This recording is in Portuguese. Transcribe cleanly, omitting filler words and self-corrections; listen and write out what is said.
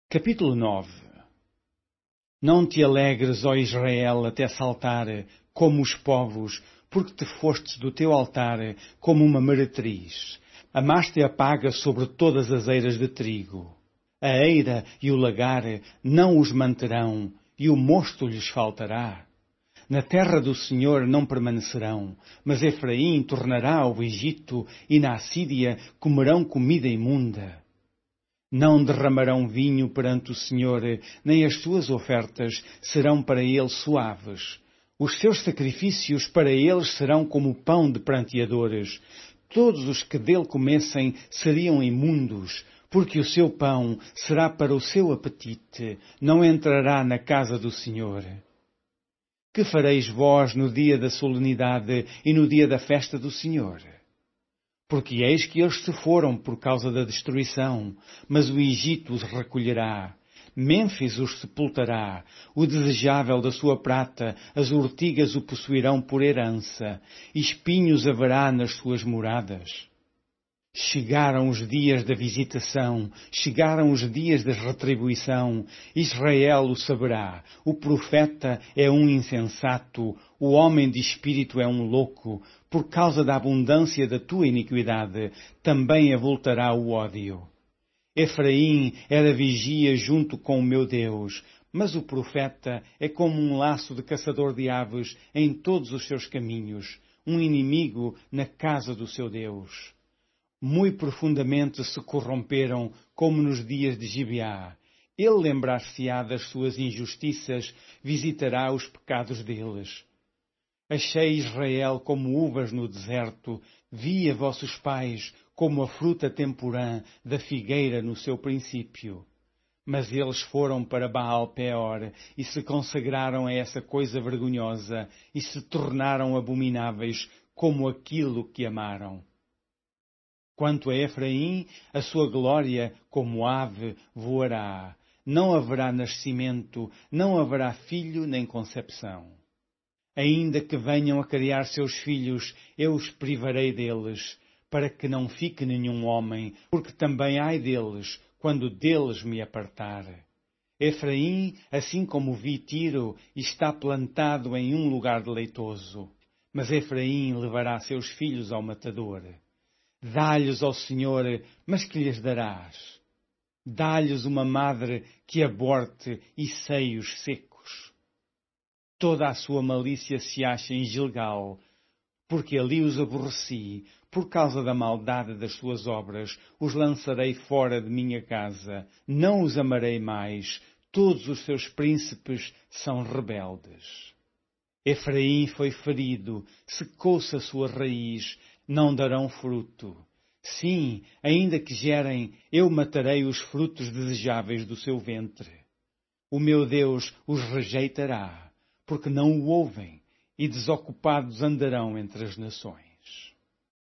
Capítulo 9. Não te alegres, ó Israel, até saltar, como os povos, porque te fostes do teu altar como uma meretriz. Amaste a paga sobre todas as eiras de trigo. A eira e o lagar não os manterão, e o mosto lhes faltará. Na terra do Senhor não permanecerão, mas Efraim tornará ao Egito, e na Assíria comerão comida imunda. Não derramarão vinho perante o Senhor, nem as suas ofertas serão para ele suaves. Os seus sacrifícios para eles serão como pão de pranteadores. Todos os que dele comessem seriam imundos, porque o seu pão será para o seu apetite, não entrará na casa do Senhor. Que fareis vós no dia da solenidade e no dia da festa do Senhor? Porque eis que eles se foram por causa da destruição, mas o Egito os recolherá. Mênfis os sepultará, o desejável da sua prata, as urtigas o possuirão por herança, espinhos haverá nas suas moradas. Chegaram os dias da visitação, chegaram os dias da retribuição. Israel o saberá. O profeta é um insensato, o homem de espírito é um louco. Por causa da abundância da tua iniquidade, também avultará o ódio. Efraim era vigia junto com o meu Deus, mas o profeta é como um laço de caçador de aves em todos os seus caminhos, um inimigo na casa do seu Deus. Muito profundamente se corromperam, como nos dias de Gibeá. Ele lembrar-se-á das suas injustiças, visitará os pecados deles. Achei Israel como uvas no deserto, vi a vossos pais como a fruta temporã da figueira no seu princípio. Mas eles foram para Baal-Peor e se consagraram a essa coisa vergonhosa e se tornaram abomináveis como aquilo que amaram. Quanto a Efraim, a sua glória, como ave, voará. Não haverá nascimento, não haverá filho nem concepção. Ainda que venham a criar seus filhos, eu os privarei deles, para que não fique nenhum homem, porque também ai deles, quando deles me apartar. Efraim, assim como vi Tiro, está plantado em um lugar deleitoso. Mas Efraim levará seus filhos ao matador. Dá-lhes ao Senhor, mas que lhes darás? Dá-lhes uma madre que aborte e seios secos. Toda a sua malícia se acha em Gilgal, porque ali os aborreci, por causa da maldade das suas obras, os lançarei fora de minha casa, não os amarei mais, todos os seus príncipes são rebeldes. Efraim foi ferido, secou-se a sua raiz, não darão fruto. Sim, ainda que gerem, eu matarei os frutos desejáveis do seu ventre. O meu Deus os rejeitará, porque não o ouvem, e desocupados andarão entre as nações.